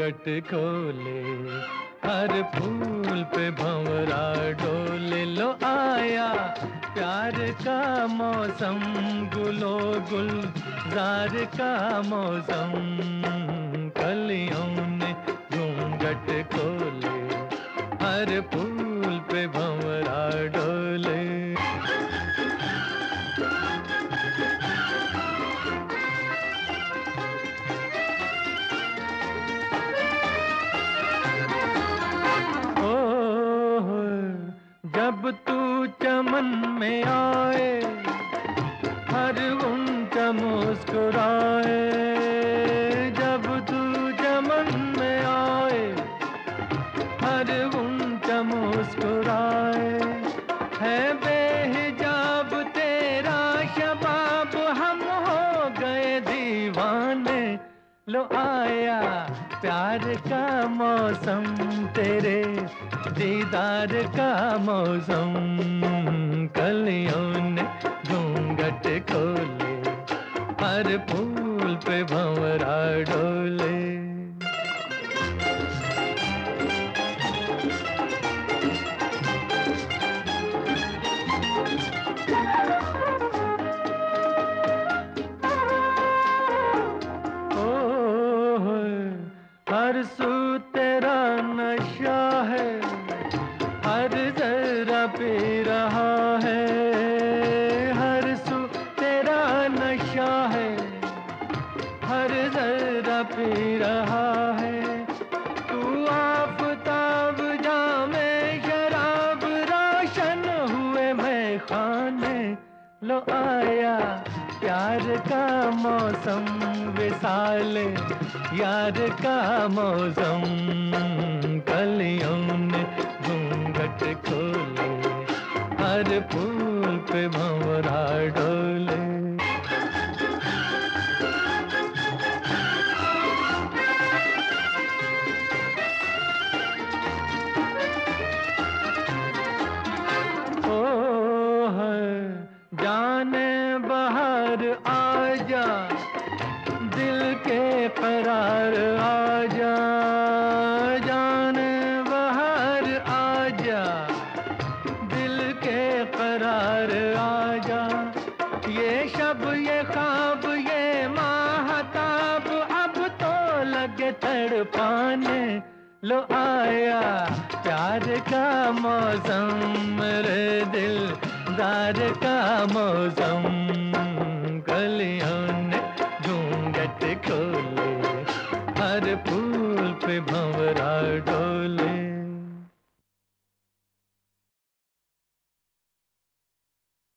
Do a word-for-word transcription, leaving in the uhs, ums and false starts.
घूंघट खोले, हर फूल पे भंवरा डोले। लो आया प्यार का मौसम, गुलो गुलजार का मौसम। कलियों ने घूंघट खोले, हर फूल पे भंवरा डोले। जब तू चमन में आए, हर उनका मुस्कुराए। जब तू चमन में आए, हर उनका मुस्कुराए। है बेहिजाब तेरा शबाब, हम हो गए दीवाने। लो आया प्यार का मौसम, तेरे दीदार का मौसम। कलियों ने घूंघट खोले, हर फूल पे भंवरा डोले। हर सू तेरा नशा है, हर जरा पी रहा है। हर सू तेरा नशा है, हर जरा पी रहा है। तू आफताब जामे शराब, रोशन हुए मैं खाने। लो आया प्यार का मौसम, विसाल यार का मौसम। कलियों ने घूंघट खोले, हर फूल पे भंवरा डोले। ओ है जाने बहार आजा, दिल के करार आजा। जाने बहार आजा, दिल के करार आजा। ये शब ये ख्वाब ये माहताब, अब तो लगे तड़पाने। लो आया प्यार का मौसम, मेरे दिलदार का मौसम। कलियों ने घूंघट खोले, हर फूल पे भंवरा डोले।